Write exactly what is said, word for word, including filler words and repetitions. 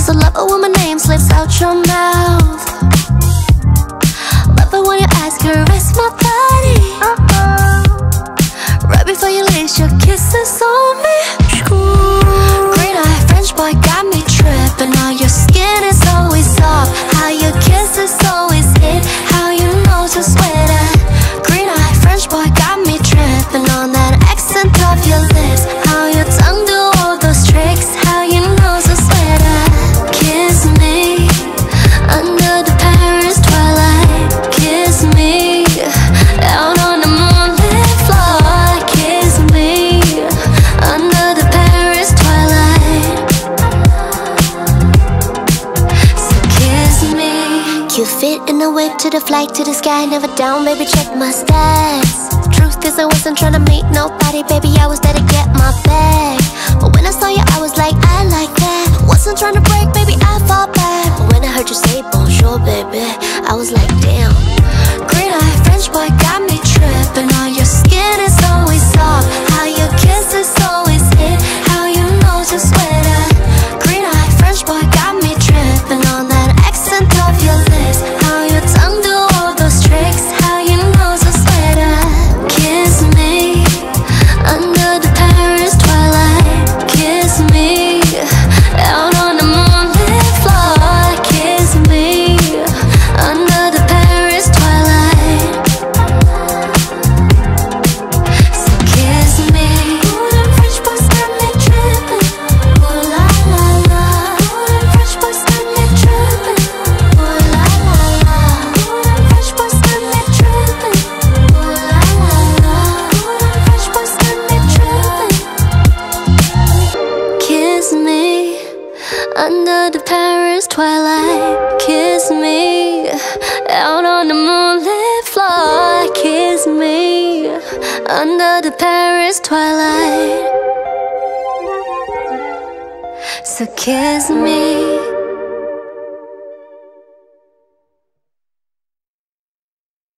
So love it when my name slips out your mouth. Love it when your eyes caress my body. Right before you leave, your kisses on me. Green eye French boy got me tripping. How your skin is always soft, how your kisses always hit, how your nose is sweater. Green eye French boy got me tripping on that accent of your lips, how your tongue do all those tricks, how your nose is sweater. Kiss me under the Paris twilight. Kiss me out on the moonlit floor. Kiss me under the Paris twilight. So kiss me. You fit in the whip to the flight to the sky, never down, baby, check my stats. Truth is I wasn't trying to meet nobody, baby, I was there to get my bag. But when I saw you, I was like, I like that. Wasn't trying to break, baby, I fall back. But when I heard you say bonjour, baby, I was like, damn. Green eye French boy got me tripping. How your skin is always soft, how your kisses always hit, how your nose is sweater. Green eye French boy got me tripping on that accent of your lips, how your tongue do all those tricks, how your nose is sweater. Kiss me under the Paris twilight. Kiss me out on the moonlit floor. Kiss me under the Paris twilight. So kiss me. Ooh, them French boys got me tripping. Ooh la la la. Ooh, them French boys got me tripping. Ooh la la la. Ooh, them French boys got me tripping. Ooh la la la. Ooh, them French boys got me tripping. Kiss me under the Paris twilight. Kiss me out on the moonlit floor. Kiss me under the Paris twilight. So kiss me.